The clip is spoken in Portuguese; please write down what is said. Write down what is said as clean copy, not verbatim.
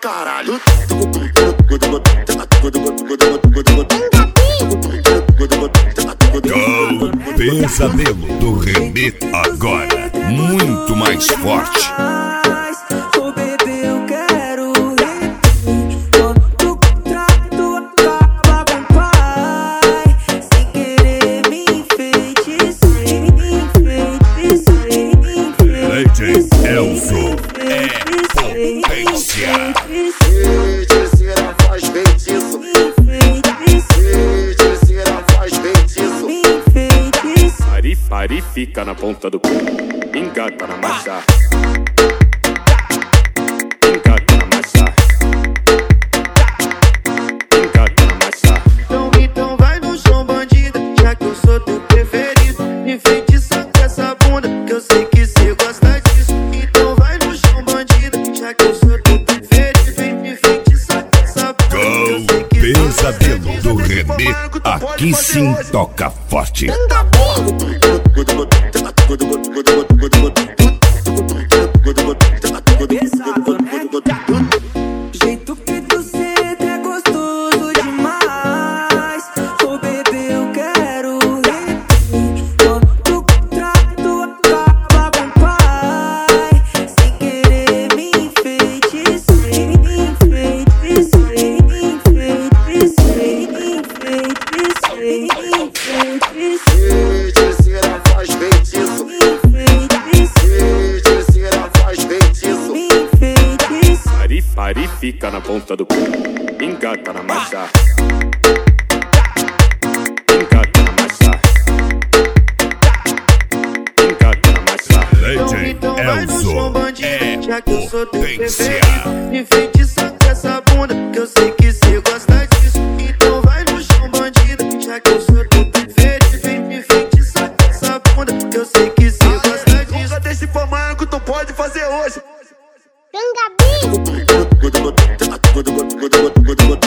caralho. Pesadelo do Remê agora, muito mais forte. Ô bebê, eu quero quando o contrato acaba com o pai, sem querer me enfeitiçar, DJ Elzo é potência. Feiticeira faz feitiço. Feiticeira faz feitiço. Pari fica na ponta do cu, engata na marcha. Engata na marcha. Engata na marcha. Então vai no chão, bandida, já que eu sou teu preferido. Enfeitiça com essa bunda, que eu sei que cê gosta disso. Então vai no chão, bandida, já que eu sou teu preferido. Enfeitiça com essa bunda, que eu sei que cê gosta disso. Pesadelo do Remê, aqui sim toca forte. Jeito que tu senta é gostoso demais. Ô bebê, eu quero quando o contrato acaba com o pai, sem querer me enfeitiçar, Feiticeira faz feitiço. Feiticeira faz feitiço. Pari fica na ponta do cu, engata na marcha. Engata na marcha. Engata na marcha. DJ Então vai no chão, Elzo bandida, é já que eu sou teu potência. preferido. Enfeitiça com essa bunda, que eu sei que cê gosta disso. Então vai no chão, bandida, já que eu sou teu preferido. Enfeitiça com essa bunda, que eu sei que cê gosta disso. Nunca deixe pra amanhã que tu pode fazer hoje. Tenga